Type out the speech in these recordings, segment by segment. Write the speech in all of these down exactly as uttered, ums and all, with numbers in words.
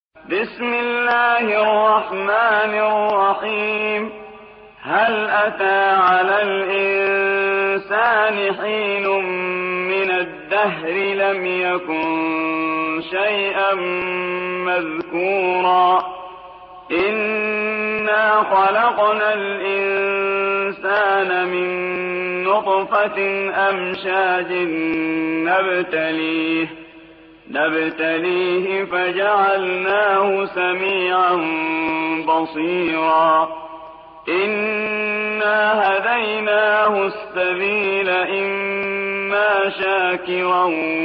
بسم الله الرحمن الرحيم. هل أتى على الإنسان حين من الدهر لم يكن شيئا مذكورا إنا خلقنا الإنسان من نطفة أمشاج نبتليه نبتليه فجعلناه سميعا بصيرا إنا هديناه السبيل إما شاكرا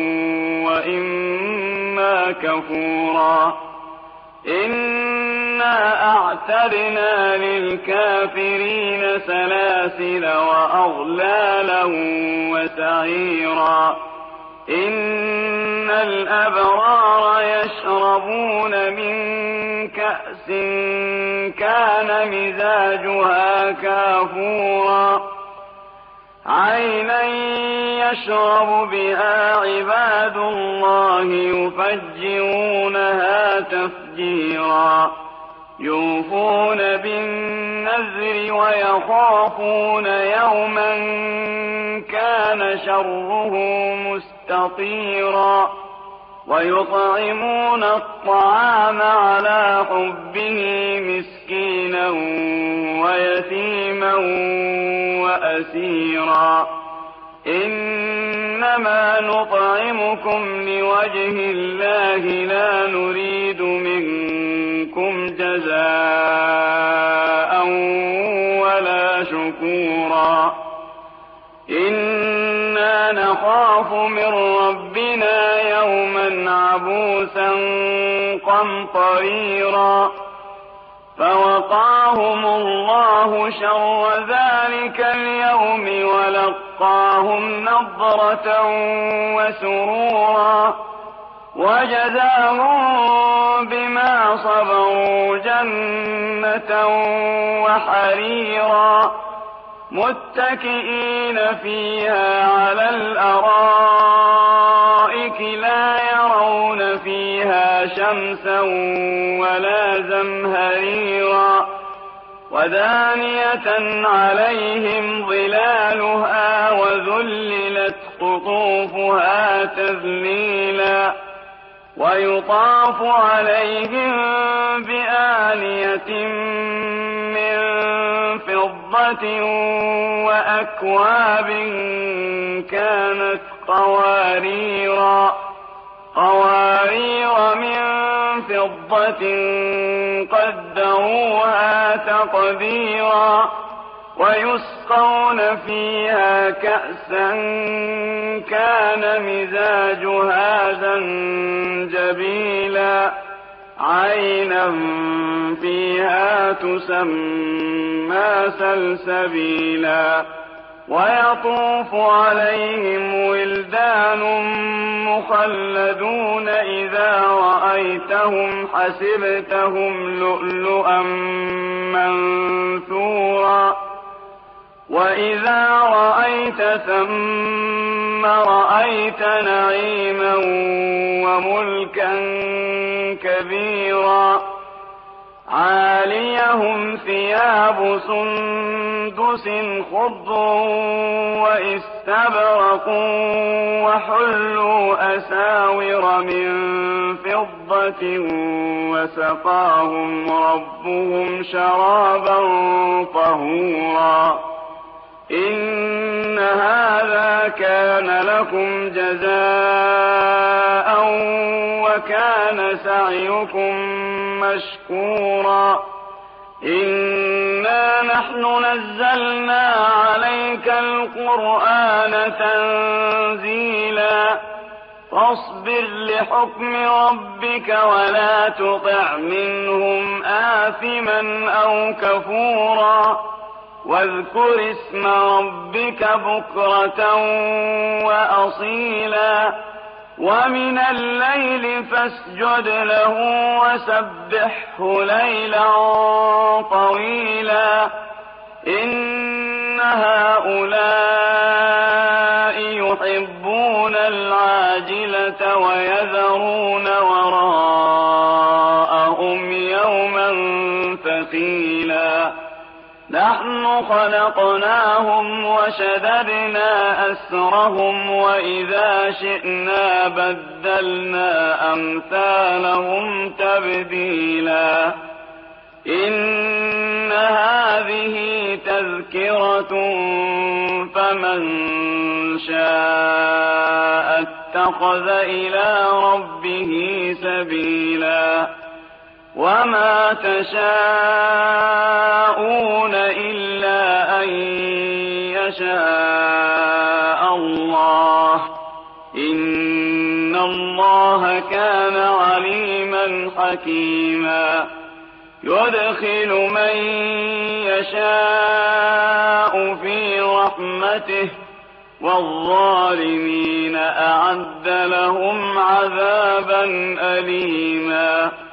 وإما كفورا إنا أعتدنا للكافرين سلاسل وأغلالا وسعيرا إن الأبرار يشربون من كأس كان مزاجها كافورا عينا يشرب بها عباد الله يفجرونها تفجيرا يوفون بالنذر ويخافون يوما كان شره مستطيرا ويطعمون الطعام على حبه مسكينا ويتيما وأسيرا إنما نطعمكم لوجه الله لا نريد منكم جزاء ولا شكورا إنا نخاف من ربنا يوما عبوسا قمطريرا فوقاهم الله شر ذلك اليوم ولقاهم نضرة وسرورا وجزاهم بما صبروا جنة وحريرا متكئين فيها على الأرائك لا يرون فيها شمسا ولا زمهريرا ودانية عليهم ظلالها وذللت قطوفها تذليلا ويطاف عليهم بآنية من فضة وأكواب كانت قواريرا قوارير من فضة قدروها تقديرا ويسقون فيها كأسا كان مزاجها زنجبيلا عينا فيها تسمى سلسبيلا ويطوف عليهم ولدان مخلدون إذا رأيتهم حسبتهم لؤلؤا منثورا وإذا رأيت ثم رأيت نعيما وملكا كبيرا عاليهم ثياب سندس خضر واستبرق وحلوا أساور من فضة وسقاهم ربهم شرابا طهورا إن هذا كان لكم جزاء وكان سعيكم مشكورا إنا نحن نزلنا عليك القرآن تنزيلا فاصبر لحكم ربك ولا تطع منهم آثما أو كفورا واذكر اسم ربك بكرة وأصيلا ومن الليل فاسجد له وسبحه ليلا طويلا إن هؤلاء يحبون العاجلة ويذرون وراءهم دخيلا نحن خلقناهم وشددنا أسرهم وإذا شئنا بدلنا أمثالهم تبديلا إن هذه تذكرة فمن شاء اتخذ إلى ربه سبيلا وما تشاءون إلا أن يشاء الله إن الله كان عليما حكيما يدخل من يشاء في رحمته والظالمين أعد لهم عذابا أليما